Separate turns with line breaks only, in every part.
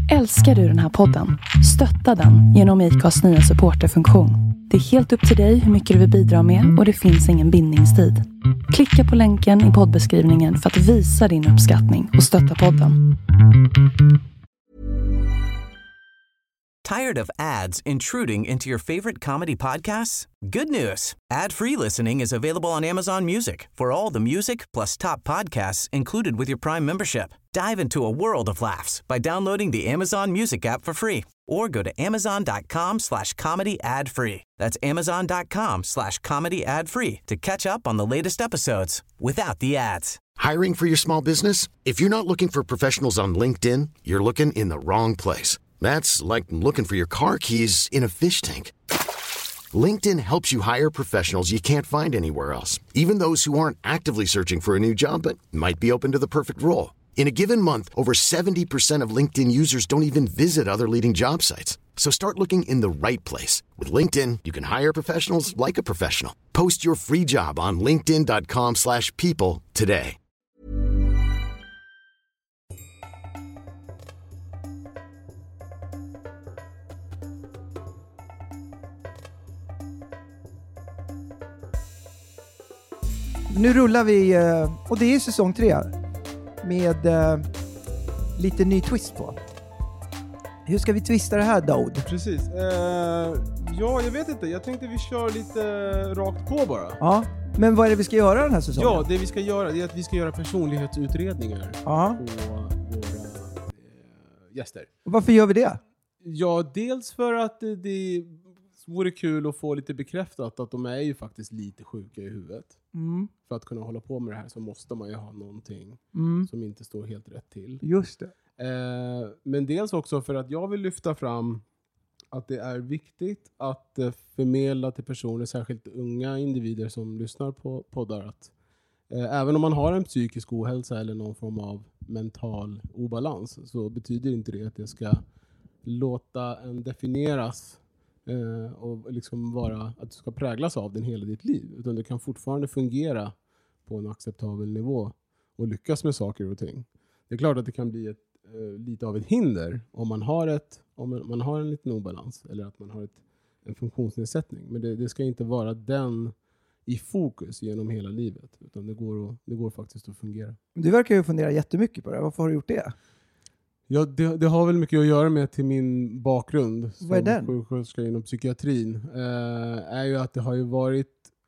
Älskar du den här podden? Stötta den genom IKAs nya supporterfunktion. Det är helt upp till dig hur mycket du vill bidra med och det finns ingen bindningstid. Klicka på länken i poddbeskrivningen för att visa din uppskattning och stötta podden.
Tired of ads intruding into your favorite comedy podcasts? Good news. Ad-free listening is available on Amazon Music for all the music plus top podcasts included with your Prime membership. Dive into a world of laughs by downloading the Amazon Music app for free or go to amazon.com/comedy ad-free. That's amazon.com/comedy ad-free to catch up on the latest episodes without the ads.
Hiring for your small business? If you're not looking for professionals on LinkedIn, you're looking in the wrong place. That's like looking for your car keys in a fish tank. LinkedIn helps you hire professionals you can't find anywhere else, even those who aren't actively searching for a new job but might be open to the perfect role. In a given month, over 70% of LinkedIn users don't even visit other leading job sites. So start looking in the right place. With LinkedIn, you can hire professionals like a professional. Post your free job on linkedin.com/people today.
Nu rullar vi, och det är säsong 3 med lite ny twist på. Hur ska vi twista det här, Daud?
Precis. Ja, jag vet inte. Jag tänkte vi kör lite rakt på bara.
Ja, men vad är det vi ska göra den här säsongen?
Ja, det vi ska göra är att vi ska göra personlighetsutredningar på våra gäster.
Varför gör vi det?
Ja, dels för att det vore kul att få lite bekräftat att de är ju faktiskt lite sjuka i huvudet.
Mm.
För att kunna hålla på med det här så måste man ju ha någonting som inte står helt rätt till.
Just det.
Men dels också för att jag vill lyfta fram att det är viktigt att förmedla till personer, särskilt unga individer som lyssnar på poddar, att även om man har en psykisk ohälsa eller någon form av mental obalans, så betyder inte det att det ska låta en definieras och liksom vara att du ska präglas av den hela ditt liv, utan det kan fortfarande fungera på en acceptabel nivå och lyckas med saker och ting. Det är klart att det kan bli lite av ett hinder om man har en liten obalans eller att man har en funktionsnedsättning, men det ska inte vara den i fokus genom hela livet, utan det går faktiskt att fungera.
Du verkar ju fundera jättemycket på det. Varför har du gjort det?
Ja, det har väl mycket att göra med till min bakgrund
Vad är den?
som sjuksköterska inom psykiatrin. Är ju att det har ju varit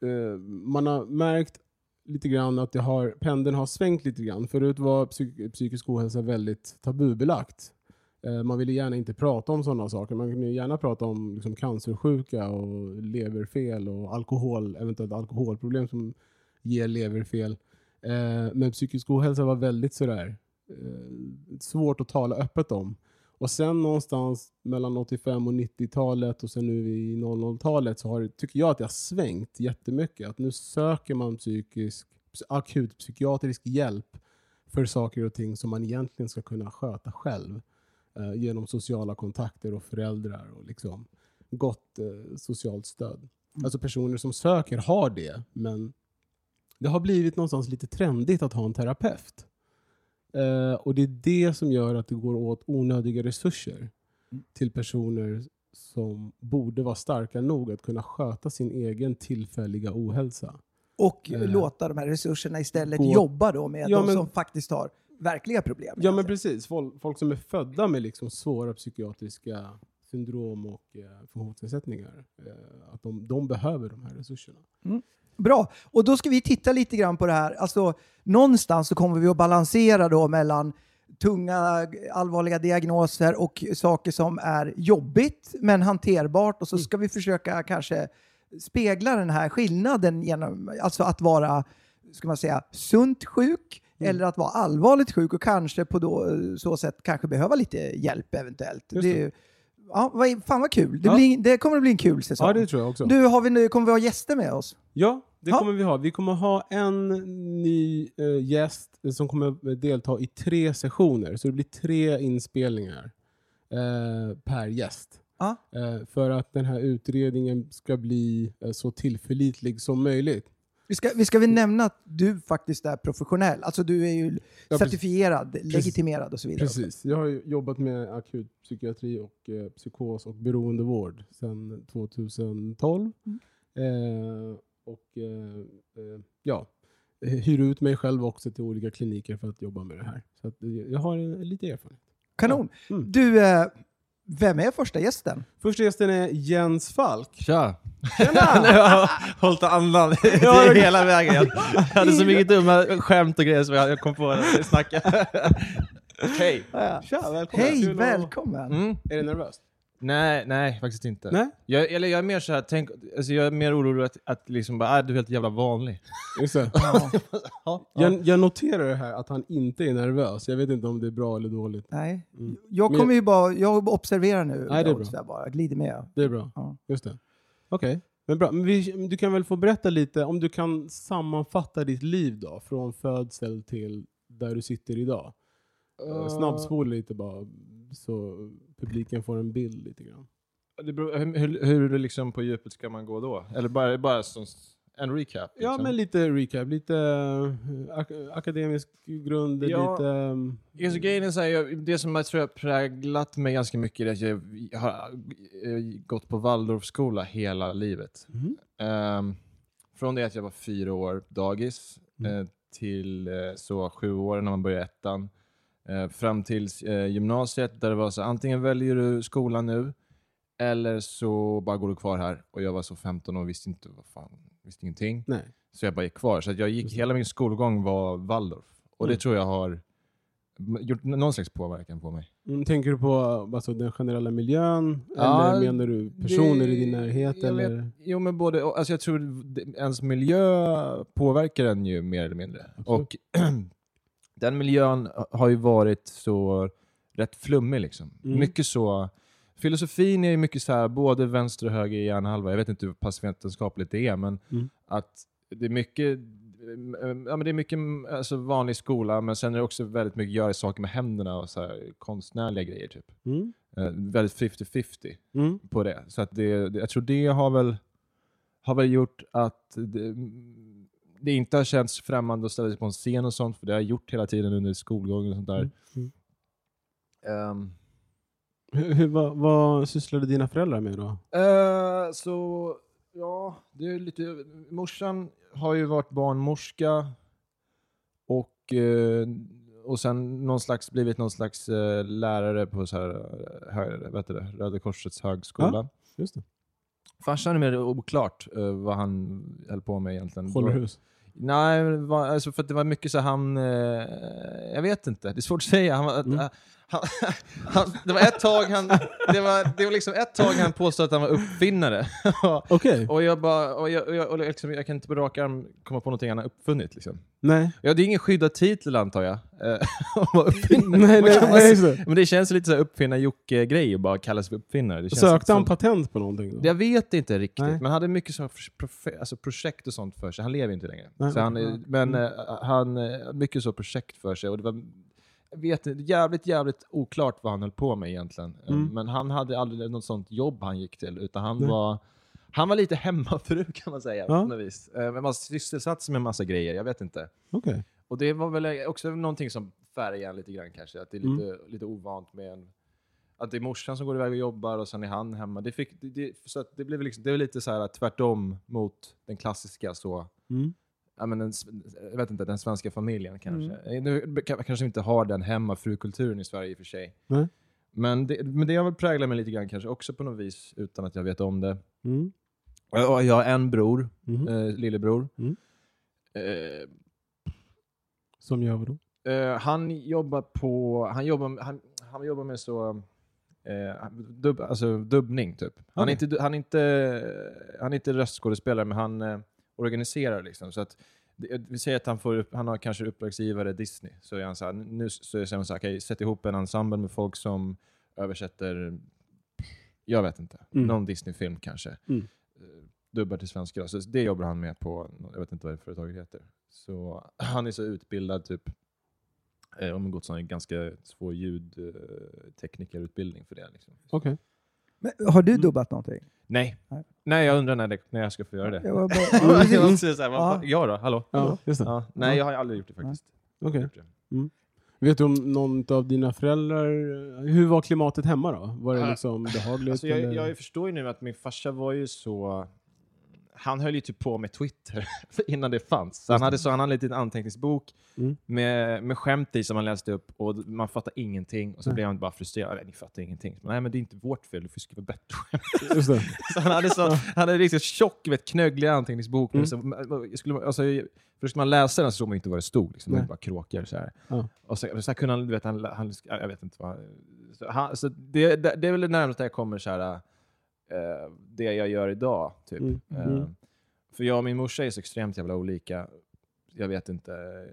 man har märkt lite grann att pendeln har svängt lite grann. Förut var psykisk ohälsa väldigt tabubelagt. Man ville gärna inte prata om sådana saker. Man kunde gärna prata om liksom cancersjuka och leverfel och eventuellt alkoholproblem som ger leverfel. Men psykisk ohälsa var väldigt sådär svårt att tala öppet om. Och sen någonstans mellan 85 och 90-talet och sen nu i 00-talet så tycker jag att det har svängt jättemycket. Att nu söker man akut psykiatrisk hjälp för saker och ting som man egentligen ska kunna sköta själv genom sociala kontakter och föräldrar och liksom gott socialt stöd. Alltså personer som söker har det, men det har blivit någonstans lite trendigt att ha en terapeut. Och det är det som gör att det går åt onödiga resurser till personer som borde vara starka nog att kunna sköta sin egen tillfälliga ohälsa.
Och låta de här resurserna istället jobba då med de som faktiskt har verkliga problem.
Ja, men precis. Folk som är födda med liksom svåra psykiatriska syndrom och funktionsnedsättningar. Att de behöver de här resurserna.
Mm. Bra, och då ska vi titta lite grann på det här. Alltså, någonstans så kommer vi att balansera då mellan tunga, allvarliga diagnoser och saker som är jobbigt men hanterbart. Och så ska vi försöka kanske spegla den här skillnaden genom alltså att vara, ska man säga, sunt sjuk eller att vara allvarligt sjuk och kanske på så sätt kanske behöva lite hjälp eventuellt. Ja, fan vad kul. Det kommer att bli en kul säsong.
Ja, det tror jag också.
Kommer vi ha gäster med oss?
Ja, det kommer vi ha. Vi kommer ha en ny gäst som kommer delta i 3 sessioner. Så det blir 3 inspelningar per gäst.
Ja.
För att den här utredningen ska bli så tillförlitlig som möjligt.
Vi ska väl nämna att du faktiskt är professionell. Alltså du är ju certifierad, legitimerad och så vidare.
Precis. Jag har jobbat med akut psykiatri och psykos och beroendevård sedan 2012. Hyr ut mig själv också till olika kliniker för att jobba med det här. Så att jag har lite erfarenhet.
Kanon. Du, vem är första gästen?
Första gästen är Jens Falk.
Tja! Jag har hållit andan hela vägen. Jag hade så mycket dumma skämt och grejer som jag kom på när vi snackade. Hej!
Tja, välkommen.
Hej, välkommen.
Är du nervös?
Nej, faktiskt inte.
Nej?
Jag är mer så här, jag är mer orolig att liksom bara, du är helt jävla vanlig.
Just det. Jag noterar det här att han inte är nervös. Jag vet inte om det är bra eller dåligt.
Nej. Jag observerar nu.
Nej, det är bra.
Jag glider med.
Det är bra.
Ja.
Just det. Okej. Men bra. Men du kan väl få berätta lite, om du kan sammanfatta ditt liv då, från födsel till där du sitter idag. Snabbspol lite bara, så publiken får en bild lite grann.
Det beror, hur liksom på djupet ska man gå då? Eller bara som en recap? Liksom.
Ja, men lite recap. Lite akademisk grund.
Ja,
lite...
grejen är så här, det som jag tror har präglat mig ganska mycket är att jag har gått på Waldorfskola hela livet. Från det att jag var 4 år dagis till så 7 år när man började ettan. Fram till gymnasiet där det var så antingen väljer du skolan nu eller så bara går du kvar här. Och jag var så 15 och visste ingenting.
Nej.
Så jag bara gick kvar. Så att jag gick, hela min skolgång var Waldorf. Och det tror jag har gjort någon slags påverkan på mig.
Tänker du på alltså, den generella miljön? Eller menar du personer i din närhet?
Jo, men både. Alltså jag tror ens miljö påverkar den ju mer eller mindre. Absolut. Och den miljön har ju varit så rätt flummig liksom. Mycket så. Filosofin är ju mycket så här, både vänster och höger hjärnhalva. Jag vet inte hur pass vetenskapligt det är, men att det är mycket, men det är mycket alltså, vanlig skola, men sen är det också väldigt mycket göra saker med händerna och så här, konstnärliga grejer typ. Väldigt 50-50 på det. Så att jag tror det har väl gjort att det inte har känts främmande att ställa sig på en scen och sånt, för det har jag gjort hela tiden under skolgången och sånt där.
Vad sysslade dina föräldrar med då?
Så ja, det är lite. Morsan har ju varit barnmorska och sen blivit någon slags lärare på så här Röda Korsets högskola.
Ja, just det.
Farsan är mer oklart vad han höll på med egentligen.
Håller hus?
Nej, alltså för att det var mycket så han jag vet inte. Det är svårt att säga. Det var ett tag det var liksom ett tag han påstod att han var uppfinnare.
Okej.
Och jag liksom, jag kan inte på rak arm komma på någonting han har uppfunnit liksom.
Nej.
Ja, det är ingen skyddad titel antar jag.
Nej.
Men det känns lite så här uppfinna Jocke-grej och bara kallas för uppfinnare. Det känns
sökte han patent på någonting då?
Jag vet inte riktigt.
Nej.
Men han hade mycket så alltså projekt och sånt för sig. Han lever inte längre.
Nej.
Så han mycket så projekt för sig. Och det var jävligt oklart vad han höll på med egentligen. Men han hade aldrig något sånt jobb han gick till. Utan han var lite hemmafru kan man säga. På något vis. Men man sysselsatt sig med massa grejer. Jag vet inte.
Okay.
Och det var väl också någonting som färgar lite grann kanske. Att det är lite ovant med att det är morsan som går iväg och jobbar och sen är han hemma. Så att det blev liksom, det var lite så här tvärtom mot den klassiska så. Ja, men jag vet inte, den svenska familjen kanske. Nu kanske inte har den hemmafrukulturen i Sverige i och för sig. Men det har väl präglat mig lite grann kanske också på något vis utan att jag vet om det. Och jag har en bror, lillebror.
Som gör vad då?
Han jobbar med så dubbning typ. Han är inte röstskådespelare, men han organiserar liksom, så att vi säger att han har kanske uppdragsgivare Disney, så är han så här, nu så är det så här, okej, sätt ihop en ensemble med folk som översätter, jag vet inte, någon Disney-film kanske, dubbar till svenska då. Så det jobbar han med på, jag vet inte vad det företaget heter, så han är så utbildad typ, om man gått sån ganska svår ljudteknikerutbildning för det liksom.
Okej.
Men har du dubbat någonting?
Nej, jag undrar när jag ska få göra det.
Jag var bara,
Jag måste säga, ja då, hallå.
Ja, just det.
Ja, nej, jag har aldrig gjort det faktiskt.
Okej. Vet du om någon av dina föräldrar, hur var klimatet hemma då? Var det liksom behagligt?
Alltså jag förstår ju nu att min farsa var ju så... Han höll ju typ på med Twitter innan det fanns. Så han hade en liten anteckningsbok med skämt i som han läste upp och man fattar ingenting. Och så blev han bara frustrerad. Ni fattar ingenting. Nej, men det är inte vårt fel. Du får skriva bättre skämt.
Just det.
Så han hade riktigt tjock, knögglig anteckningsbok. Så, först man läser den så såg man inte vad det stod. Liksom. Det var bara kråkor så här. Ja. Och så kunde han, du vet, jag vet inte vad. Så det är väl det närmaste jag kommer så här... det jag gör idag typ. För jag och min morsa är så extremt jävla olika. Jag vet inte,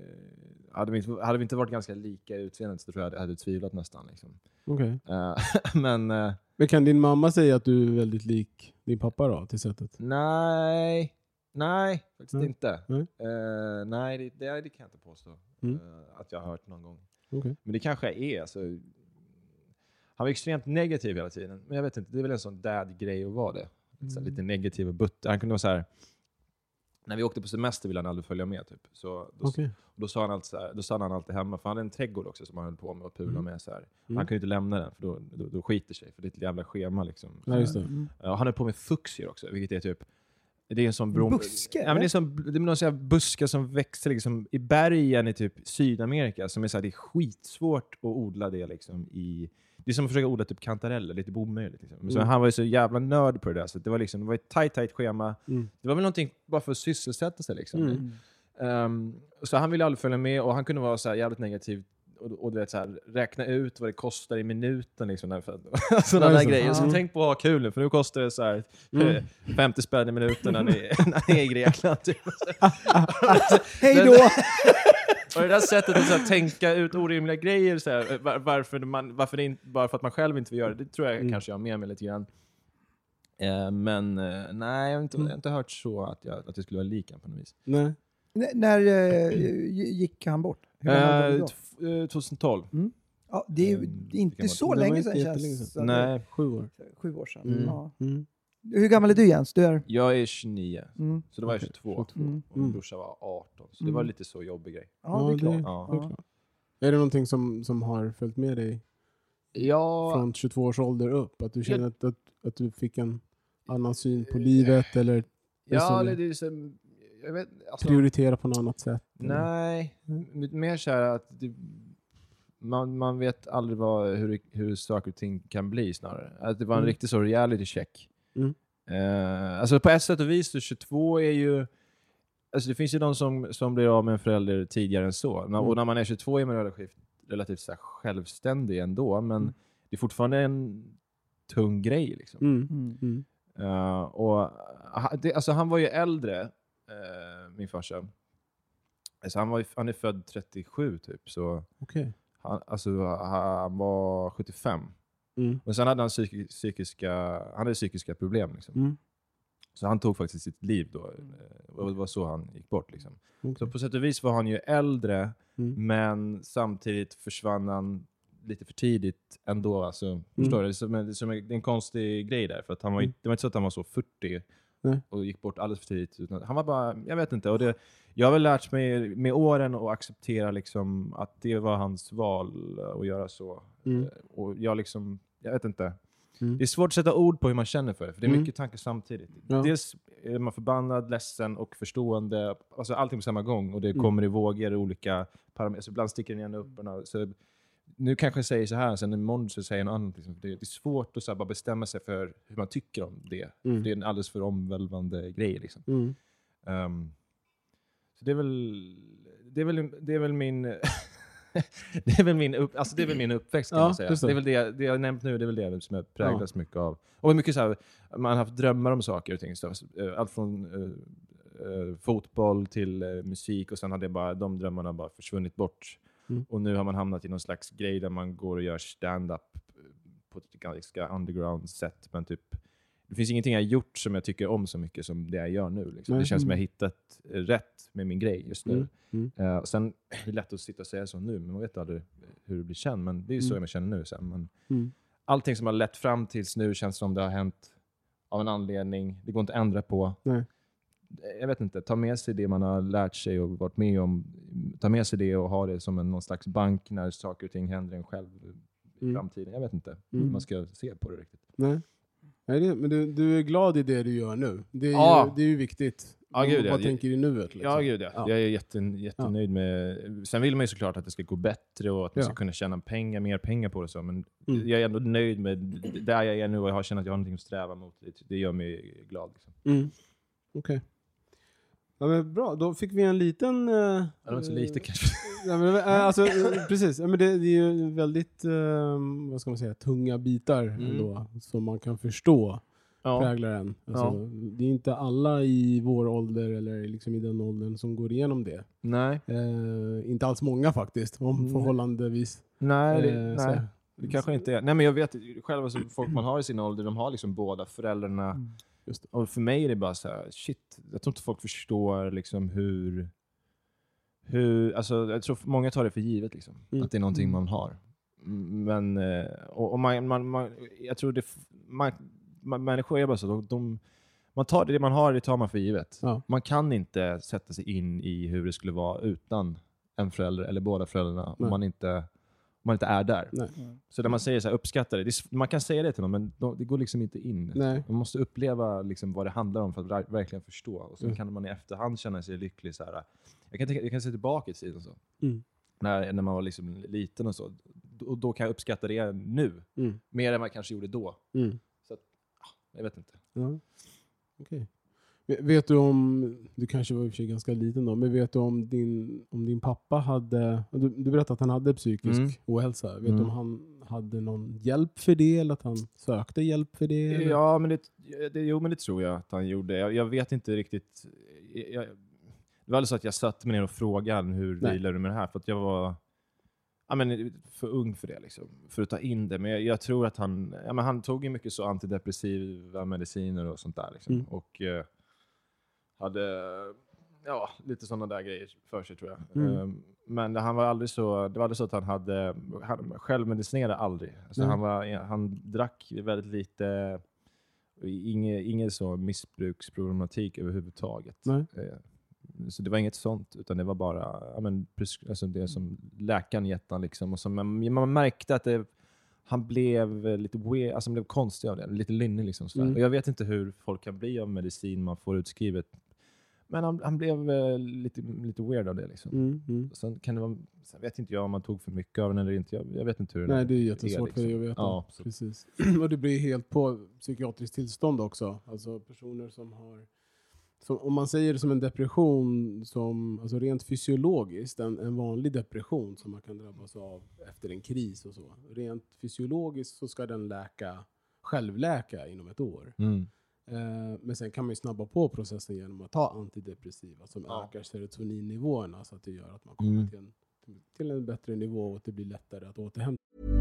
hade vi inte varit ganska lika i utseendet så tror jag hade tvivlat nästan liksom.
Okej.
Men
kan din mamma säga att du är väldigt lik din pappa då till sättet?
nej faktiskt inte. Nej, det kan jag inte påstå att jag har hört någon gång.
Okay.
Men det kanske är alltså. Han var extremt negativ hela tiden. Men jag vet inte, det är väl en sån dad-grej att vara det. Så lite negativ och butter. Han kunde vara så här... När vi åkte på semester ville han aldrig följa med typ. Då sa han alltid så här, då sa han alltid hemma. För han hade en trädgård också som han höll på med och pula med så här. Han kunde inte lämna den för då skiter sig. För det är ett jävla schema liksom.
Ja, just det.
Han höll på med fuxier också. Vilket är typ... Det är en sån
buske?
Ja, men det är någon sån här buske som växer liksom i bergen i typ Sydamerika. Som är så här, det är skitsvårt att odla det liksom i... Det är som att försöka odla typ kantareller, lite omöjligt. Liksom. Så han var ju så jävla nörd på det där. Så det var ett tajt schema. Det var väl någonting bara för att sysselsätta sig. Liksom. Så han ville aldrig följa med. Och han kunde vara så här jävligt negativ. Och du vet, så här, räkna ut vad det kostar i minuten. Liksom, sådana där grejer. Så tänk på att ha kul nu. För nu kostar det så här 50 spänn i minuten när ni är i Grekland. Typ.
Hej då!
Och det där sättet att så här, tänka ut orimliga grejer så här, varför det inte, bara för att man själv inte vill göra det tror jag kanske jag har med mig lite grann. Men nej, jag har inte hört så att det skulle vara lika på något vis.
Nej.
När gick han bort?
2012.
Ja, det är inte så länge sedan känns.
Nej,
7 år.
7 år sedan. Ja. Hur gammal är du Jens?
Jag är 29. Så då var jag 22. Och min brorsa var 18. Så det var lite så jobbig grej.
Ja, det är klart.
Ja. Är det någonting som har följt med dig från 22 års ålder upp? Att du känner att du fick en annan syn på livet? Eller
det är så, jag vet, alltså,
prioritera på något annat sätt?
Nej, mer så här att man vet aldrig hur saker och ting kan bli snarare. Att det var en riktig så reality check. Alltså på ett sätt och vis så 22 är ju alltså det finns ju de som blir av med en förälder tidigare än så. Och när man är 22 är man relativt så här självständig ändå, men det är fortfarande en tung grej liksom. Och alltså han var ju äldre min farsa. Alltså han är född 37 typ så.
Okej.
Han var 75. Men sen hade han psykiska problem liksom. Så han tog faktiskt sitt liv då. Och det var så han gick bort liksom. Så på sätt och vis var han ju äldre, men samtidigt försvann han lite för tidigt ändå. Alltså, förstår du? Det är en konstig grej där. För att det var inte så att han var så 40 och gick bort alldeles för tidigt. Utan han var bara, jag vet inte. Och jag har väl lärt mig med åren att acceptera liksom, att det var hans val att göra så. Och jag vet inte. Det är svårt att sätta ord på hur man känner för det. För det är mycket tankar samtidigt. Ja. Dels är man förbannad, ledsen och förstående. Alltså allting på samma gång. Och det kommer i vågor olika parametrar. Så ibland sticker den igen upp. Så nu kanske jag säger så här. Sen imorgon så säger jag något annat. Liksom. Det är svårt att så här, bara bestämma sig för hur man tycker om det. Det är en alldeles för omvälvande grej. Liksom. Så det är väl min... det är väl min uppväxt kan man säga. Det är väl det jag nämnt nu, det är väl det som jag präglas mycket av. Och mycket så här, man har haft drömmar om saker och ting. Så, allt från fotboll till musik och sen hade de drömmarna bara försvunnit bort. Och nu har man hamnat i någon slags grej där man går och gör stand-up på ett ganska underground sätt. Men typ, det finns ingenting jag gjort som jag tycker om så mycket som det jag gör nu. Liksom. Det känns som jag har hittat rätt med min grej just nu. Sen är det lätt att sitta och säga så nu, men man vet aldrig hur det blir känd. Men det är så jag känner nu. Men allting som har lett fram tills nu känns som det har hänt av en anledning. Det går inte att ändra på.
Nej.
Jag vet inte, ta med sig det man har lärt sig och varit med om. Ta med sig det och ha det som någon slags bank när saker och ting händer en själv i framtiden. Jag vet inte hur man ska se på det riktigt.
Nej, men du är glad i det du gör nu. Det är ju viktigt.
Ja, gud,
vad tänker du i nuet? Liksom?
Ja, gud, ja. Jag är jättenöjd med... Sen vill man ju såklart att det ska gå bättre och att man ska kunna tjäna mer pengar på det. Så. Men jag är ändå nöjd med där jag är nu och jag har känt att jag har någonting att sträva mot. Det gör mig glad. Liksom.
Okej. Ja, men bra, då fick vi en liten...
det var inte så lite kanske.
Ja, men, alltså, precis. Ja, men det är ju väldigt vad ska man säga, tunga bitar ändå, som man kan förstå präglar en. Alltså, det är inte alla i vår ålder eller liksom i den åldern som går igenom det.
Nej.
Inte alls många faktiskt, om förhållandevis.
Nej, det kanske inte är. Nej, men jag vet själva så folk man har i sin ålder, de har liksom båda föräldrarna. Just det. Och för mig är det bara så här, shit, jag tror inte folk förstår liksom hur alltså jag tror många tar det för givet liksom, att det är någonting man har. Men och man jag tror det människor är bara så man tar det man har, det tar man för givet. Ja. Man kan inte sätta sig in i hur det skulle vara utan en förälder eller båda föräldrarna om man inte är där. Nej. Så när man säger så här, uppskattar det, man kan säga det till någon, men det går liksom inte in. Nej. Man måste uppleva liksom vad det handlar om för att verkligen förstå. Och så kan man i efterhand känna sig lycklig. Så här. Jag kan se tillbaka i tiden och så. När man var liksom liten och så. Och då kan jag uppskatta det nu. Mer än vad jag kanske gjorde då. Så att, jag vet inte.
Ja. Okej. Vet du om, du kanske var i och för sig ganska liten då, men vet du om din pappa hade, du berättade att han hade psykisk ohälsa. Vet du om han hade någon hjälp för det eller att han sökte hjälp för det? Eller?
Ja, men det tror jag att han gjorde. Jag vet inte riktigt. Det var alltså att jag satte mig ner och frågade hur delar du med det här? För att jag var för ung för det liksom, för att ta in det. Men jag tror att han tog ju mycket så antidepressiva mediciner och sånt där liksom. Och hade lite sådana där grejer för sig tror jag. Men han var aldrig så, det var aldrig så att han självmedicinerade aldrig. Alltså han drack väldigt lite, ingen så missbruksproblematik överhuvudtaget. Så det var inget sånt, utan det var bara alltså det som läkaren gett han liksom. Och så man märkte att han blev lite weird, alltså han blev konstig av det, lite lynnig liksom. Och jag vet inte hur folk kan bli av medicin man får utskrivet. Men han blev lite weird av det liksom. Sen kan det vara, sen vet inte jag om man tog för mycket av den eller inte. Jag vet inte hur det är.
Nej, det är jättesvårt liksom. För dig att veta. Ja, precis. Och det blir helt på psykiatriskt tillstånd också. Alltså personer som har, om man säger det som en depression, som alltså rent fysiologiskt, en vanlig depression som man kan drabbas av efter en kris och så. Rent fysiologiskt så ska den självläka inom ett år. Men sen kan man ju snabba på processen genom att ta antidepressiva som ökar serotoninnivåerna så att det gör att man kommer till en bättre nivå och att det blir lättare att återhämta.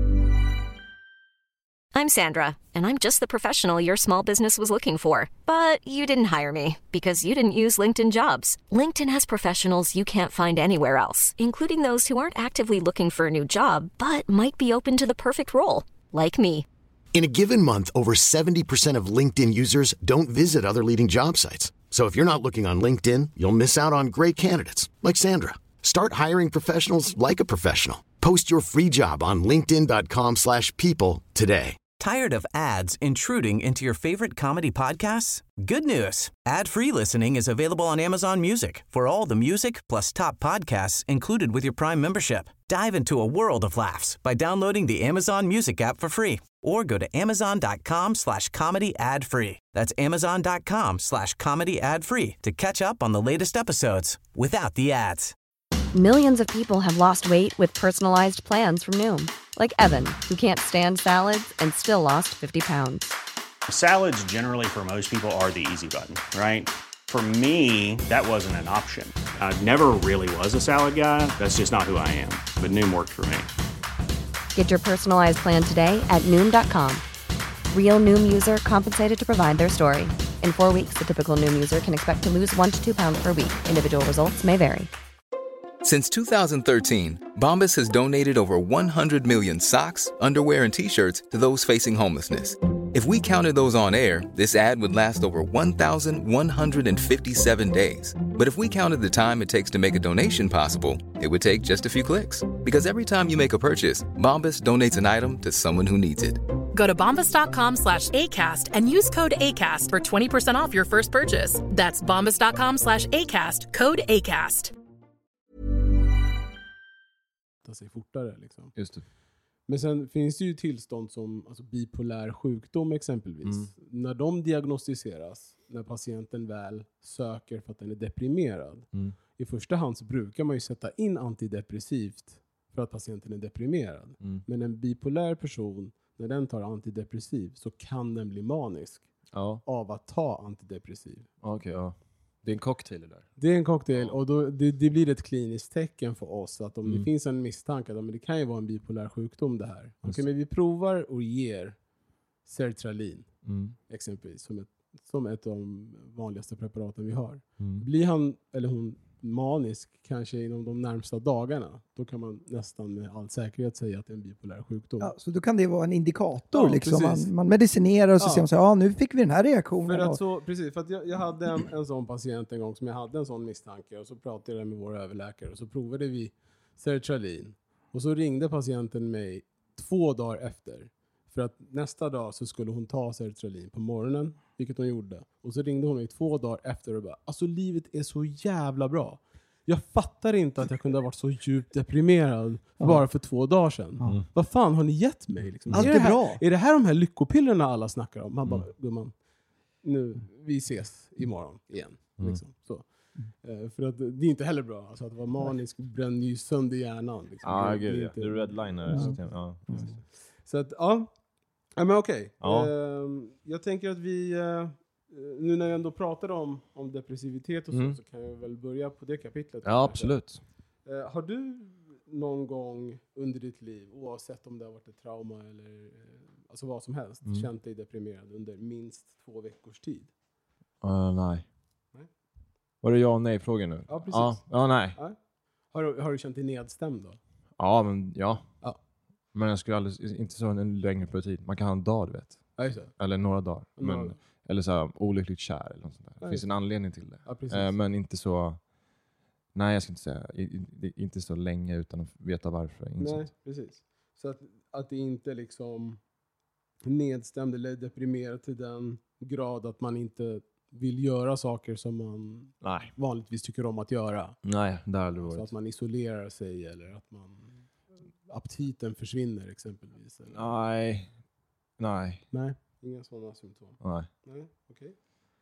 I'm Sandra, and I'm just the professional your small business was looking for. But you didn't hire me because you didn't use LinkedIn Jobs. LinkedIn has professionals you can't find anywhere else, including those who aren't actively looking for a new job, but might be open to the perfect role, like me.
In a given month, over 70% of LinkedIn users don't visit other leading job sites. So if you're not looking on LinkedIn, you'll miss out on great candidates like Sandra. Start hiring professionals like a professional. Post your free job on linkedin.com/people today.
Tired of ads intruding into your favorite comedy podcasts? Good news. Ad-free listening is available on Amazon Music for all the music plus top podcasts included with your Prime membership. Dive into a world of laughs by downloading the Amazon Music app for free or go to amazon.com/comedy ad-free. That's amazon.com/comedy ad-free to catch up on the latest episodes without the ads.
Millions of people have lost weight with personalized plans from Noom. Like Evan, who can't stand salads and still lost 50 pounds.
Salads generally for most people are the easy button, right? For me, that wasn't an option. I never really was a salad guy. That's just not who I am. But Noom worked for me.
Get your personalized plan today at Noom.com. Real Noom user compensated to provide their story. In 4 weeks, the typical Noom user can expect to lose 1 to 2 pounds per week. Individual results may vary.
Since 2013, Bombas has donated over 100 million socks, underwear, and T-shirts to those facing homelessness. If we counted those on air, this ad would last over 1,157 days. But if we counted the time it takes to make a donation possible, it would take just a few clicks. Because every time you make a purchase, Bombas donates an item to someone who needs it.
Go to bombas.com/ACAST and use code ACAST for 20% off your first purchase. That's bombas.com/ACAST, code ACAST.
Ta sig fortare liksom.
Just det.
Men sen finns det ju tillstånd som alltså bipolär sjukdom exempelvis. När de diagnostiseras, när patienten väl söker för att den är deprimerad. I första hand så brukar man ju sätta in antidepressivt för att patienten är deprimerad. Men en bipolär person, när den tar antidepressiv så kan den bli manisk av att ta antidepressiv.
Okej, ja. Det är en cocktail där.
Det är en cocktail och då, det blir ett kliniskt tecken för oss att om det finns en misstanke att det kan ju vara en bipolär sjukdom det här. Okej, men vi provar och ger sertralin exempelvis som ett av de vanligaste preparaten vi har. Blir han eller hon manisk kanske inom de närmsta dagarna, då kan man nästan med all säkerhet säga att det är en bipolär sjukdom.
Ja, så då kan det vara en indikator. Liksom. Man medicinerar och så ser man så nu fick vi den här reaktionen.
Precis, för att jag hade en sån patient en gång som jag hade en sån misstanke och så pratade jag med vår överläkare och så provade vi sertralin och så ringde patienten mig 2 dagar efter. För att nästa dag så skulle hon ta sertralin på morgonen, vilket hon gjorde. Och så ringde hon mig 2 dagar efter och bara, alltså livet är så jävla bra. Jag fattar inte att jag kunde ha varit så djupt deprimerad bara för 2 dagar sedan. Vad fan har ni gett mig? Liksom?
Allt är bra.
Är det här de här lyckopillerna alla snackar om? Man bara, gumman, nu, vi ses imorgon igen. Liksom. Så. För att det är inte heller bra. Alltså att vara manisk bränner ju sönder hjärnan. Liksom.
Ja, gud. Det är redliner.
Så att, men okej. Jag tänker att vi, nu när jag ändå pratar om depressivitet och så kan jag väl börja på det kapitlet.
Ja, absolut.
Har du någon gång under ditt liv, oavsett om det har varit ett trauma eller alltså vad som helst, känt dig deprimerad under minst 2 veckors tid?
Nej. Var det ja och nej-frågor nu?
Ja, precis.
Nej.
Har du känt dig nedstämd då?
Ja, men ja. Men jag skulle aldrig, inte så en längre på tid. Man kan ha en dag, du vet. Eller några dagar. Eller så här, olyckligt kär eller något sånt där. Det finns en anledning till det. Ja, men inte så... Nej, jag ska inte säga. Inte så länge utan att veta varför.
Nej, precis. Så att det inte liksom nedstämd eller deprimerad till den grad att man inte vill göra saker som man vanligtvis tycker om att göra.
Nej, det har aldrig varit.
Så att man isolerar sig eller att man... aptiten försvinner exempelvis? Eller?
Nej.
Nej, inga sådana symptom. Nej, okej.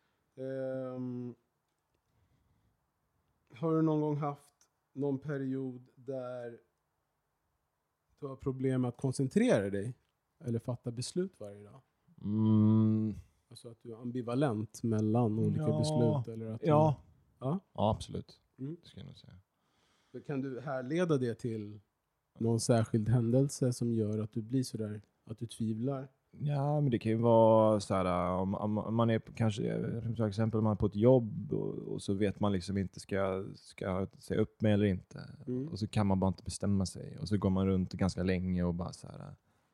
Har du någon gång haft någon period där du har problem med att koncentrera dig eller fatta beslut varje dag? Alltså att du är ambivalent mellan olika beslut? Eller att
ja, absolut. Det ska jag nog säga.
Kan du härleda det till någon särskild händelse som gör att du blir sådär, att du tvivlar?
Ja, men det kan ju vara så här om man är kanske till exempel man är på ett jobb och så vet man liksom inte ska säga upp mig eller inte. Och så kan man bara inte bestämma sig och så går man runt ganska länge och bara så här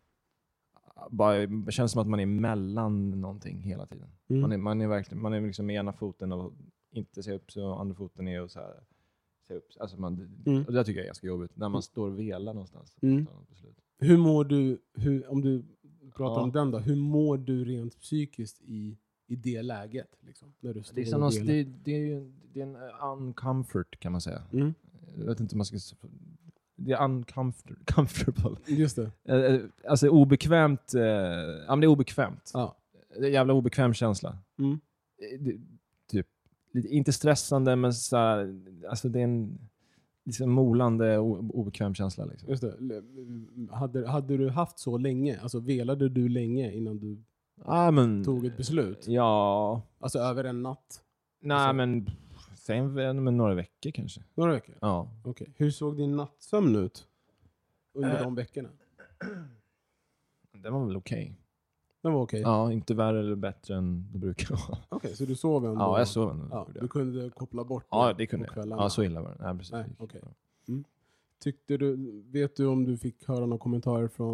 bara känns som att man är mellan någonting hela tiden. Man är liksom med ena foten och inte säga upp sig och andra foten är och så här säga upp. Alltså och det tycker jag är ganska jobbigt när man står och velar någonstans.
Hur mår du om du pratar om den då? Hur mår du rent psykiskt i det läget liksom, när du står
det är en uncomfort kan man säga. Jag vet inte om man ska det är uncomfortable.
Just det.
Alltså obekvämt men det är obekvämt. Ja. Det är en jävla obekväm känsla. Typ lite inte stressande men så här, alltså det är en liksom molande obekväm känsla liksom.
Just det. Hade du haft så länge? Alltså velade du länge innan du tog ett beslut?
Ja.
Alltså över en natt?
Nej, alltså. Men sen med några veckor kanske.
Några veckor?
Ja.
Okej. Hur såg din nattsömn ut under de veckorna?
Den var väl okej.
Den var okej?
Ja, inte värre eller bättre än det brukar vara.
Okej, så du sov ändå?
Ja, jag sov ändå.
Ja, du kunde koppla bort
det kunde jag. Ja, så illa var det. Nej, precis.
Nej, okay. Vet du om du fick höra några kommentarer från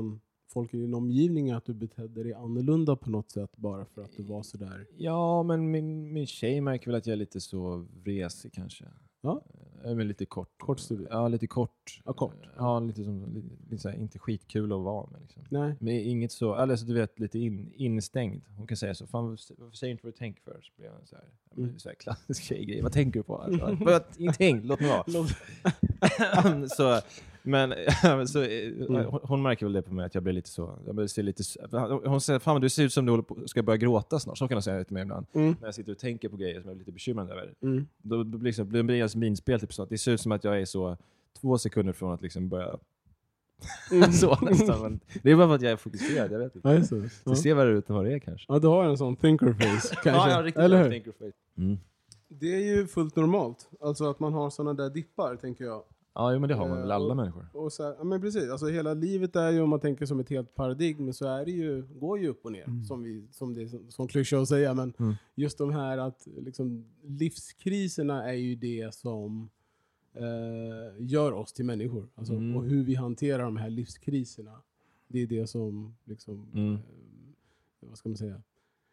folk i din omgivning att du betedde dig annorlunda på något sätt bara för att du var så där?
Ja, men min tjej märker väl att jag är lite så vresig kanske.
Ja.
Men lite kort.
Kort studie.
Ja, lite kort.
Ja, kort.
Ja, lite så här, inte skitkul att vara med liksom.
Nej.
Men inget så, eller så du vet, lite instängd. Hon kan säga så, fan varför säger inte vad du tänker för? Så blir jag så här, så här klassisk tjejgrej. Vad tänker du på? Alltså, ingenting, låt mig vara. Så, men så, hon märker väl det på mig att jag blir lite så, jag ser lite, hon säger, fan du ser ut som du ska börja gråta snart. Så kan hon säga till mig ibland. När jag sitter och tänker på grejer som jag är lite bekymrad över. Då blir det ett minspel typ så. Det ser ut som att jag är så 2 sekunder från att liksom börja så nästan. Men det är bara för att jag är fokuserad, jag vet inte.
Ja, så.
Det ser värre ut än vad det är kanske.
Ja, du har en sån thinker face kanske.
Ja, riktigt
eller hur?
thinker face.
Det är ju fullt normalt. Alltså att man har såna där dippar, tänker jag.
Ja, men det har man väl alla människor.
Och så här, ja, men precis. Alltså hela livet är ju, om man tänker som ett helt paradigm, så är det ju, går ju upp och ner. Som klyscha att säga. Men just de här att liksom, livskriserna är ju det som gör oss till människor. Alltså, och hur vi hanterar de här livskriserna. Det är det som liksom, vad ska man säga,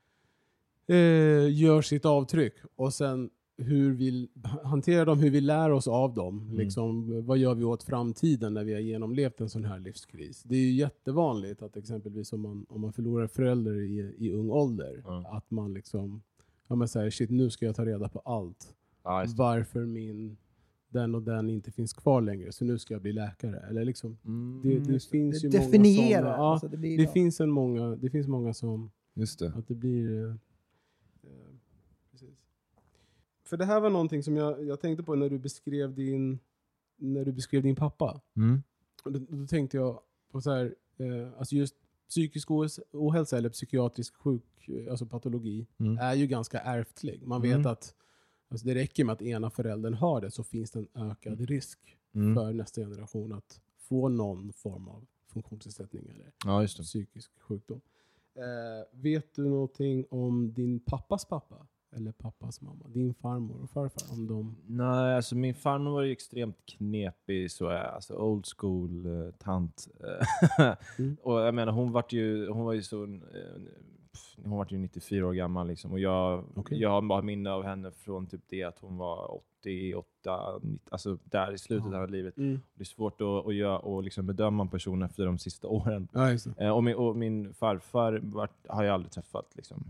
gör sitt avtryck. Och sen hur vi hanterar dem, hur vi lär oss av dem. Liksom, vad gör vi åt framtiden när vi har genomlevt en sån här livskris? Det är ju jättevanligt att exempelvis om man förlorar förälder i ung ålder, att man liksom, ja, men säger, shit, nu ska jag ta reda på allt. Varför den och den inte finns kvar längre, så nu ska jag bli läkare. Eller liksom, det finns ju
definiera,
många sådana.
alltså
Det finns många som,
just det.
Att det blir precis. För det här var någonting som jag tänkte på när du beskrev din pappa. Då tänkte jag på så här, alltså just psykisk ohälsa eller psykiatrisk alltså patologi är ju ganska ärftlig. Man vet att alltså det räcker med att ena föräldern har det, så finns det en ökad risk för nästa generation att få någon form av funktionsnedsättning eller psykisk sjukdom. Vet du någonting om din pappas pappa? Eller pappas mamma? Din farmor och farfar? Om de...
Nej, alltså min farmor var ju extremt knepig, så alltså old school tant. Och jag menar, hon var ju 94 år gammal liksom, och jag har bara minne av henne från typ det att hon var 88, 90, alltså där i slutet av livet. Det är svårt att liksom bedöma en person efter de sista åren. Och min farfar har jag aldrig träffat liksom.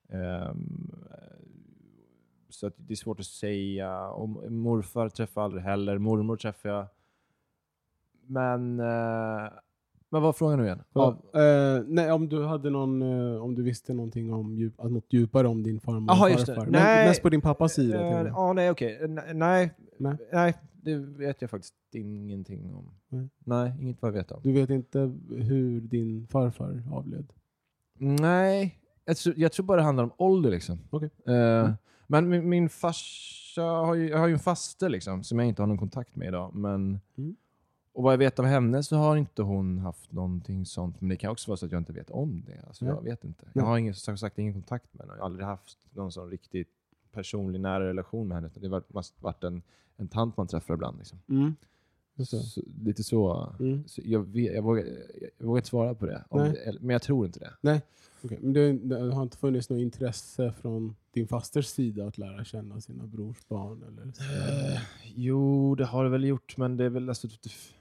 Så att det är svårt att säga. Och morfar träffade aldrig heller. Mormor träffade jag. Men vad var frågan nu igen?
Nej, om du hade om du visste någonting om något djupare om din farmor och farfar.
Nej.
Mest på din pappas sida.
Nej, okej. Nej, det vet jag faktiskt ingenting om. Nej, inget vad jag vet om.
Du vet inte hur din farfar avled?
Nej, jag tror bara det handlar om ålder liksom. Men min farsa har ju en faster liksom, som jag inte har någon kontakt med idag. Men, och vad jag vet av henne så har inte hon haft någonting sånt. Men det kan också vara så att jag inte vet om det. Alltså, jag vet inte. Jag har ingen kontakt med henne. Jag har aldrig haft någon sån riktigt personlig nära relation med henne. Det har varit en tant man träffar ibland. Liksom. Så, lite så. Så jag vågar inte svara på det. Men jag tror inte det.
Nej. Okay. Men det har inte funnits något intresse från din fasters sida att lära känna sina brors barn? Eller
jo, det har det väl gjort, men det är väl alltså,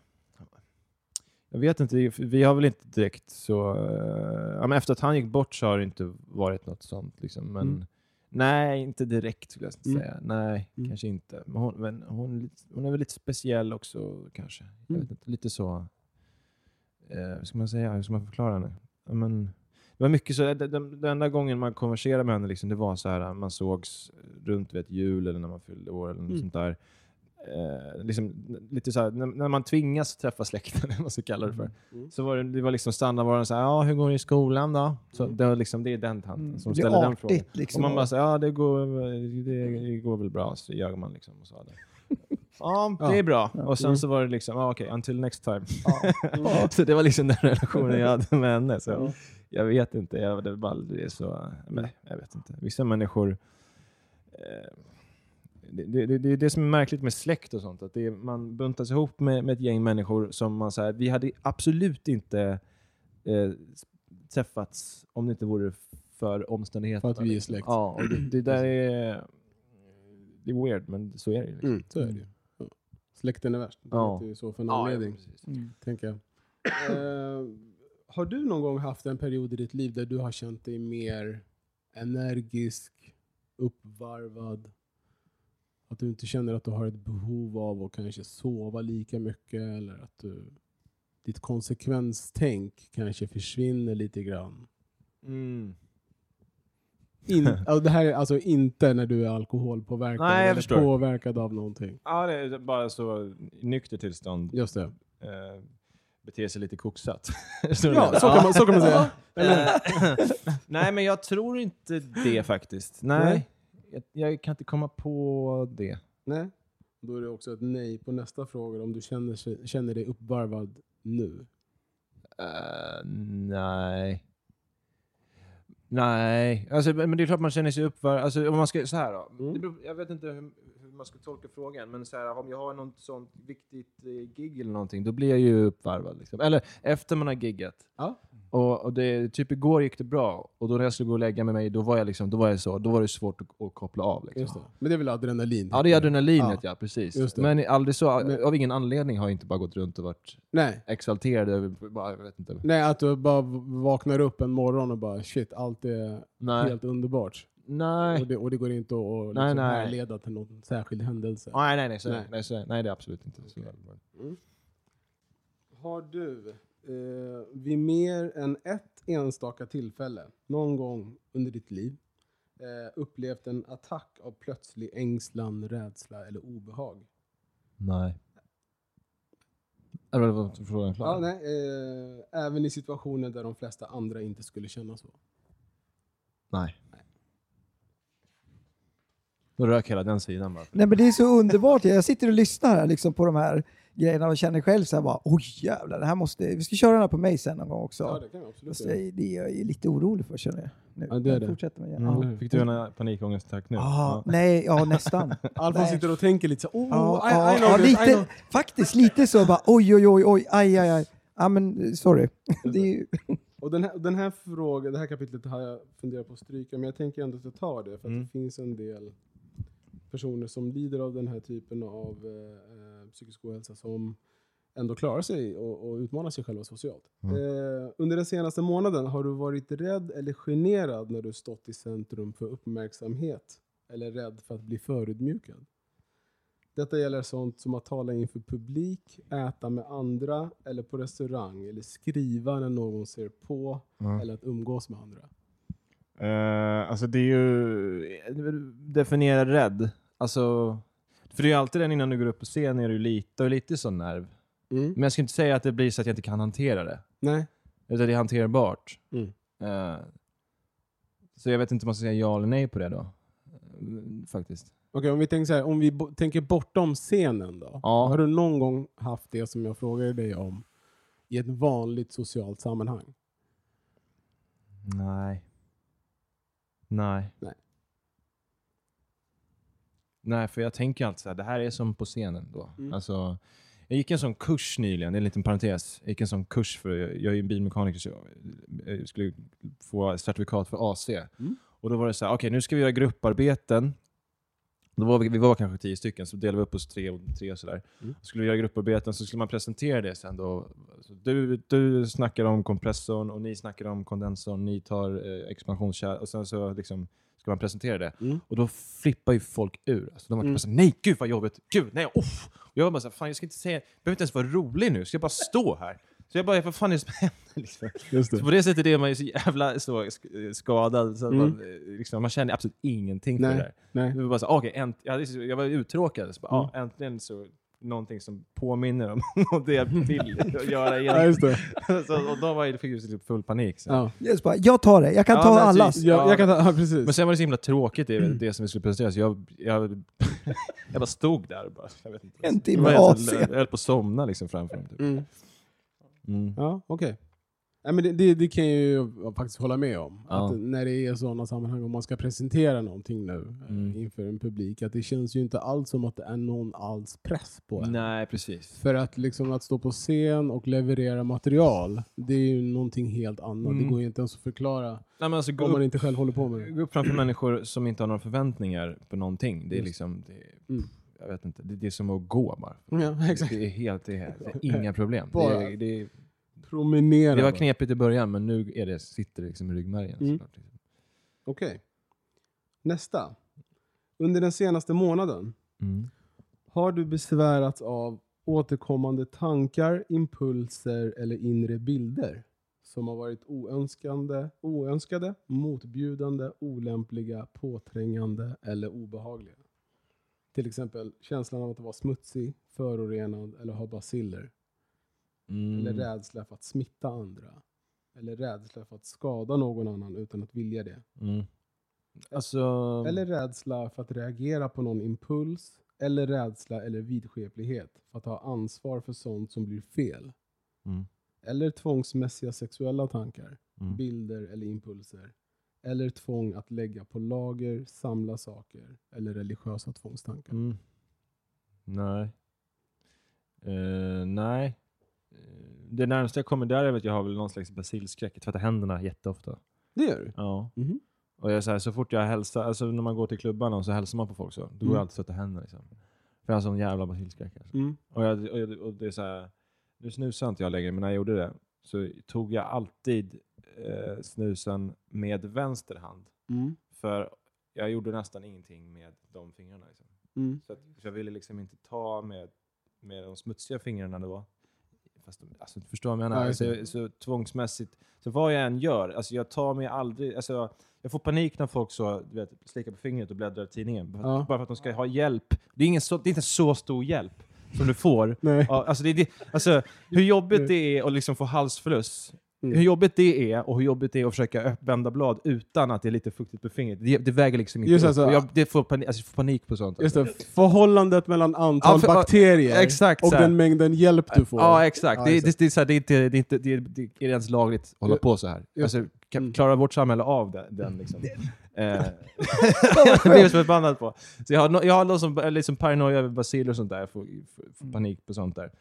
jag vet inte, vi har väl inte direkt så men efter att han gick bort så har det inte varit något sånt liksom, men nej, inte direkt skulle jag säga. Nej, kanske inte. Men hon är väl lite speciell också kanske. Jag vet inte, lite så hur ska man säga, hur ska man förklara henne? Men det var mycket så, den enda gången man konverserade med henne liksom, det var så här, man sågs runt vid ett jul eller när man fyllde år eller något sånt där. Liksom, lite så här, när man tvingas träffa släkten, vad man ska kalla det för. Så var det var liksom standardvaran så här, hur går det i skolan då? Så det var liksom, det är den tanten som ställer den frågan. Liksom. Och man bara säger, det går väl bra, så gör man liksom och så där. Ja, det är bra. Och sen så var det liksom, okej, until next time. Så det var liksom den relationen jag hade med henne. Så jag vet inte, det är så, nej, jag vet inte. Vissa människor, det är det som är märkligt med släkt och sånt, att man buntas ihop med ett gäng människor som man säger, vi hade absolut inte träffats om det inte vore för omständigheterna.
För att vi är släkt.
Ja, och det där det är weird, men så är det liksom.
Så är det ju. Ja. Släkten är värst. Det är ju så för en anledning. Tänker jag. Har du någon gång haft en period i ditt liv där du har känt dig mer energisk, uppvarvad? Att du inte känner att du har ett behov av att kanske sova lika mycket, eller att ditt konsekvenstänk kanske försvinner lite grann? Alltså det här är alltså inte när du är alkoholpåverkad.
Nej, jag
eller
förstår.
Påverkad av någonting.
Ja, det är bara så nykter tillstånd.
Just det.
Beter sig lite koksat.
Ja, så kan man säga.
Nej, men jag tror inte det faktiskt. Nej. Jag kan inte komma på det.
Nej. Då är det också ett nej på nästa fråga. Om du känner dig uppvarvad nu.
Nej. Nej. Alltså, men det är klart man känner sig uppvarvad. Alltså, om man ska så här då. Jag vet inte hur man ska tolka frågan. Men så här, om jag har något sånt viktigt gig eller någonting, då blir jag ju uppvarvad. Liksom. Eller efter man har giggat.
Ja.
Och det, typ igår gick det bra. Och då när jag skulle gå och lägga med mig, då var det svårt att koppla av. Liksom.
Just det. Men det är väl adrenalin?
Ja, det är adrenalinet, ja precis.
Men
aldrig så, av ingen anledning har jag inte bara gått runt och varit exalterad över, jag vet inte.
Nej, att du bara vaknar upp en morgon och bara shit, allt är helt underbart.
Nej.
Och det går inte att liksom härleda till någon särskild händelse.
Nej, det är absolut inte så.
Har du vid mer än ett enstaka tillfälle någon gång under ditt liv upplevt en attack av plötslig ängslan, rädsla eller obehag?
Nej. Eller var frågan klar?
Ja, nej. Även i situationer där de flesta andra inte skulle känna så.
Nej. Då rök hela den sidan bara.
Nej, men det är så underbart. Jag sitter och lyssnar här liksom på de här grejerna och känner själv så här bara, oj jävlar, det här vi ska köra den här på mig sen någon gång också.
Ja, det kan jag absolut.
Det är jag lite orolig för, känner jag nu.
Ja, det är det.
Fortsätter med
Fick du en panikångestattack nu?
Nej, nästan.
Alfons sitter och tänker lite så,
faktiskt lite så bara, oj, aj. Ja, men sorry. Det är ju...
Och den här frågan, det här kapitlet har jag funderat på att stryka, men jag tänker ändå att ta det, för att det finns en del personer som lider av den här typen av psykisk ohälsa som ändå klarar sig och utmanar sig själva socialt. Under den senaste månaden, har du varit rädd eller generad när du stått i centrum för uppmärksamhet, eller rädd för att bli förödmjukad? Detta gäller sånt som att tala inför publik, äta med andra eller på restaurang, eller skriva när någon ser på, eller att umgås med andra.
Alltså det är ju definiera rädd. Alltså, för det är ju alltid den innan du går upp på scen är du lite sån nerv. Men jag ska inte säga att det blir så att jag inte kan hantera det.
Nej.
Utan det är hanterbart. Så jag vet inte om man ska säga ja eller nej på det då. Faktiskt.
Okej, om vi tänker så här, om vi tänker bortom scenen då.
Ja.
Har du någon gång haft det som jag frågade dig om i ett vanligt socialt sammanhang?
Nej, för jag tänker alltid så här, det här är som på scenen då. Alltså, jag gick en sån kurs nyligen, det är en liten parentes. Jag gick en sån kurs för, jag är en bilmekaniker så jag skulle få certifikat för AC. Och då var det så här, okej, nu ska vi göra grupparbeten. Vi var kanske 10 stycken, så delade vi upp oss 3 och 3 och sådär. Skulle vi göra grupparbeten så skulle man presentera det sen då. Alltså, du snackar om kompressorn och ni snackar om kondensorn, ni tar expansionskärl och sen så liksom ska man presentera det. Och då flippar ju folk ur. Alltså, de var bara så, nej gud vad jobbigt, gud nej, off. Och jag var bara så, fan jag ska inte säga, jag behöver inte ens vara rolig nu, ska jag bara stå här. Så jag bara, vad fan är det som händer? Liksom.
Just det.
Så på det sättet är man ju så jävla skadad. Så att man känner absolut ingenting för det där.
Nej.
Det var bara så, okay, jag var uttråkad. Så bara, äntligen så någonting som påminner om det jag vill göra igen.
Ja, just det.
Så, och då fick jag typ full panik. Så.
Ja. Just bara, jag tar det, jag kan ta allas.
Jag kan ta, precis.
Men sen var det så himla tråkigt, det som vi skulle presentera. Så jag bara stod där och bara, jag vet inte.
En timme AC.
Jag höll på att somna liksom framför dem. Typ.
Ja, okej. Nej, men det kan jag ju faktiskt hålla med om.
Ja.
Att när det är sådana sammanhang, om man ska presentera någonting nu inför en publik, att det känns ju inte alls som att det är någon alls press på en.
Nej, precis.
För att liksom att stå på scen och leverera material, det är ju någonting helt annat. Det går ju inte ens att förklara.
Nej, men alltså,
om man inte själv håller på med det.
Gå upp framför människor som inte har några förväntningar på någonting. Det är liksom... Jag vet inte. Det är som att gå bara.
Ja, exakt.
Det är helt... Det är inga problem.
Bara
det
promenera.
Det var knepigt i början, men nu sitter det liksom i ryggmärgen.
Okej. Nästa. Under den senaste månaden har du besvärats av återkommande tankar, impulser eller inre bilder som har varit oönskade, motbjudande, olämpliga, påträngande eller obehagliga. Till exempel känslan av att vara smutsig, förorenad eller ha baciller. Eller rädsla för att smitta andra. Eller rädsla för att skada någon annan utan att vilja det.
Alltså...
Eller rädsla för att reagera på någon impuls. Eller rädsla eller vidskeplighet för att ha ansvar för sånt som blir fel. Eller tvångsmässiga sexuella tankar. Bilder eller impulser. Eller tvång att lägga på lager, samla saker. Eller religiösa tvångstankar.
Nej. Nej. Det närmaste jag kommer där är att jag har väl någon slags basilskräck. Jag tvättar händerna jätteofta.
Det gör du?
Ja. Och jag säger så fort jag hälsar, alltså när man går till klubbarna och så hälsar man på folk så, då går jag alltid tvätta händerna liksom. För jag har sån jävla basilskräck alltså. Och det är så här, nu snusar inte jag längre, men när jag gjorde det så tog jag alltid snusen med vänster hand. För jag gjorde nästan ingenting med de fingrarna liksom. Så jag ville liksom inte ta med de smutsiga fingrarna då. Fast alltså, förstår jag menar? Så tvångsmässigt. Så vad jag än gör, alltså jag tar mig aldrig, alltså jag får panik när folk så, du vet, slickar på fingret och bläddrar i tidningen. Bara för att de ska ha hjälp. Det är inte så stor hjälp som du får. Ja, alltså, hur jobbigt det är att liksom få halsförlust. Hur jobbigt det är och hur jobbigt det är att försöka vända blad utan att det är lite fuktigt på fingret. Det väger liksom inte upp. Det får panik på sånt.
Just det, förhållandet mellan antal bakterier
exakt,
och den mängden hjälp du får.
Ja, exakt. Det är ens lagligt att hålla på så här. Alltså, klarar vårt samhälle av den liksom. Det är som förbannat på. Så jag har någon som liksom paranoia över baciller och sånt där. Jag får panik på sånt där.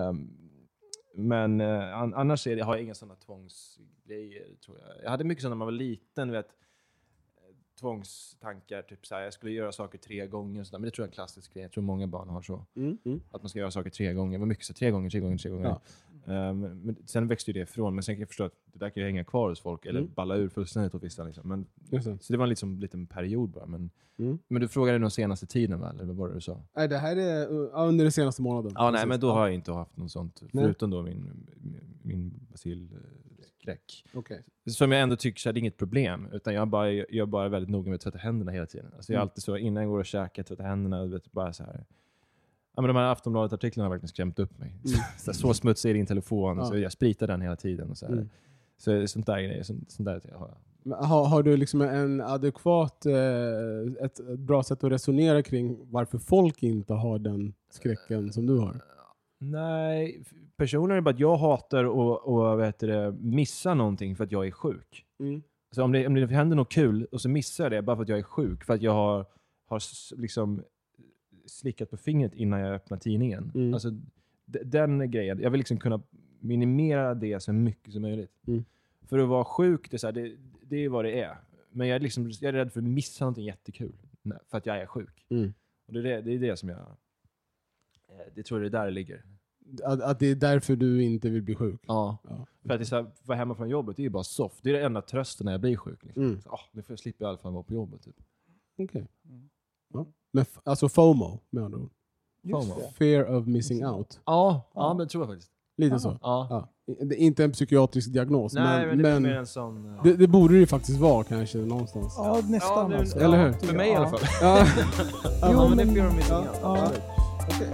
Men annars har jag inga sådana tvångsgrejer, tror jag. Jag hade mycket sådana när man var liten, vet, tvångstankar, typ så här, jag skulle göra saker 3 gånger och sådär. Men det tror jag är en klassisk grej. Jag tror många barn har så. Att man ska göra saker 3 gånger. Det var mycket så 3 gånger. Ja. Men sen växte ju det ifrån. Men sen kan jag förstå att det där kan ju hänga kvar hos folk. Eller balla ur fullständigt åt vissa. Liksom. Men, så det var en liten period bara. Men du frågade den senaste tiden, väl? Eller vad var det du sa?
Nej, det här är under den senaste månaden.
Ja, nej, men då har jag inte haft något sånt. Förutom då min basilskräck.
Okay.
Som jag ändå tycker så är det inget problem. Utan jag är bara väldigt noga med att tvätta händerna hela tiden. Alltså jag är alltid så, innan jag går och käkar, tvätta händerna. Vet, bara så här. Ja, men de här Aftonbladet-artiklarna har verkligen skrämt upp mig. Så smutsig är din telefon. Så jag spritar den hela tiden. Och så här. Så sånt där grejer. Sånt där har jag.
Har du liksom en adekvat, ett bra sätt att resonera kring varför folk inte har den skräcken som du har?
Nej, personligen är det bara att jag hatar att missa någonting för att jag är sjuk. Så om det händer något kul och så missar jag det bara för att jag är sjuk. För att jag har liksom slickat på fingret innan jag öppnar tidningen. Alltså den grejen. Jag vill liksom kunna minimera det så mycket som möjligt. För att vara sjuk, det är vad det är. Men jag är rädd för att missa någonting jättekul. För att jag är sjuk. Och det är det som jag... Det tror jag det är där det ligger.
Att det är därför du inte vill bli sjuk?
Ja. För att det vara hemma från jobbet, det är bara soft. Det är det enda trösten när jag blir sjuk. Liksom. Nu får jag slippa i alla fall vara på jobbet. Typ.
Okej. Ja. Men alltså FOMO med andra ord. Fear of missing out.
Ja, men det tror jag faktiskt.
Lite så. Ja. Det är inte en psykiatrisk diagnos.
Nej, men det är mer en sån...
Det borde det ju faktiskt vara kanske någonstans.
Ja, nästan. Alltså.
Eller hur?
För mig i alla fall.
Jo,
men det är fear of missing out.
Ja. Okej.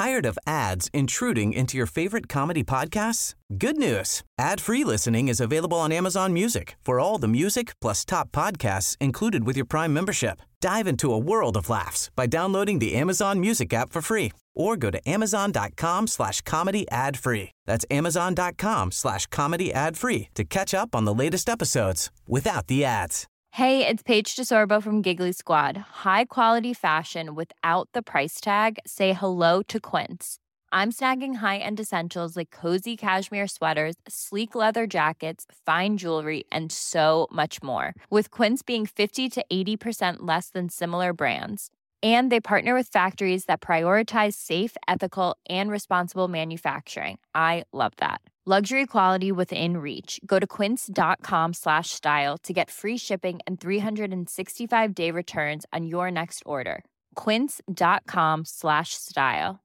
Tired of ads intruding into your favorite comedy podcasts? Good news. Ad-free listening is available on Amazon Music for all the music plus top podcasts included with your Prime membership. Dive into a world of laughs by downloading the Amazon Music app for free or go to amazon.com/comedy ad-free. That's amazon.com/comedy ad-free to catch up on the latest episodes without the ads.
Hey, it's Paige DeSorbo from Giggly Squad. High quality fashion without the price tag. Say hello to Quince. I'm snagging high-end essentials like cozy cashmere sweaters, sleek leather jackets, fine jewelry, and so much more. With Quince being 50 to 80% less than similar brands. And they partner with factories that prioritize safe, ethical, and responsible manufacturing. I love that. Luxury quality within reach. Go to quince.com/style to get free shipping and 365-day returns on your next order. Quince.com/style.